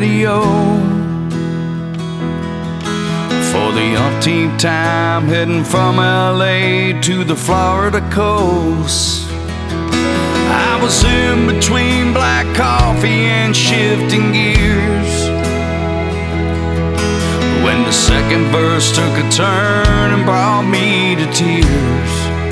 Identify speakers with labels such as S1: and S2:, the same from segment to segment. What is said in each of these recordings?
S1: radio for the umpteenth time, heading from LA to the Florida coast. I was in between black coffee and shifting gears when the second verse took a turn and brought me to tears.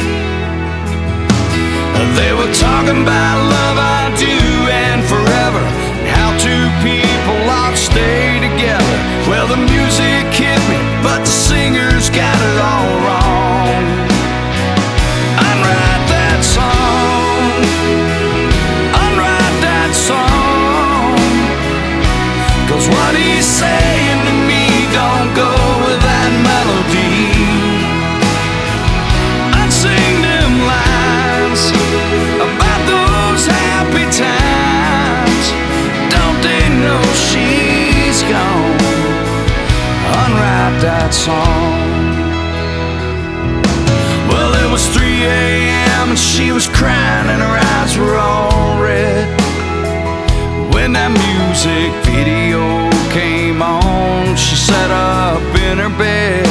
S1: They were talking about love, I do, and forever, and how two people ought to stay together. Well, the music hit me, but the singers got it all wrong. Unwrite that song, unwrite that song, 'cause what he's saying to me don't go with that melody. I'd sing them lines about those happy times. Don't they know she's gone? Unwrite that song. Well, it was 3 a.m. and she was crying and her eyes were all red when that music video came on. She sat up in her bed.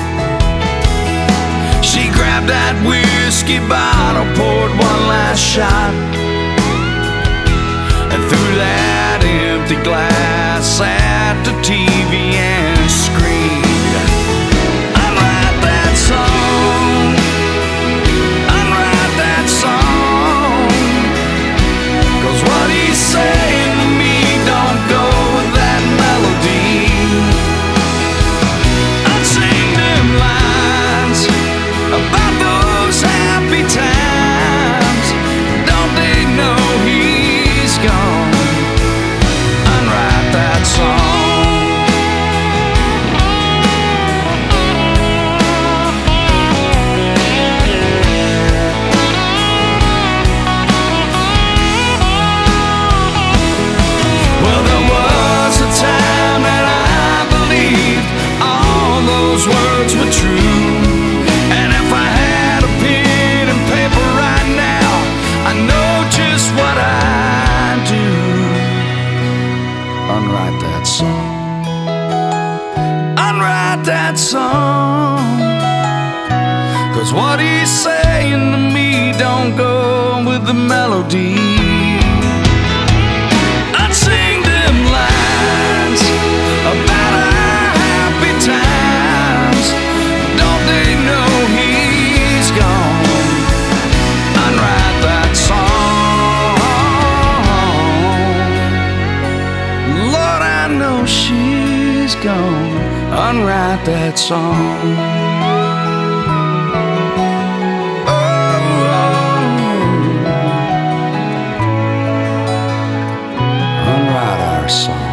S1: She grabbed that whiskey bottle, poured one last shot, and threw that empty glass at the TV and screamed, unwrite that song, unwrite that song, 'cause what he's saying to me don't go with that melody. I'd sing them lines about those happy times. Don't they know he's gone? Unwrite that song. Well, there was a time that I believed all those words were true, and if I had a pen and paper right now, I know just what I'd do. Unwrite that song, unwrite that song, 'cause what he's saying to me don't go with the melody. I'd sing them lines about our happy times. Don't they know he's gone? Unwrite that song. Lord, I know she's gone. Unwrite that song. Oh, unwrite our song.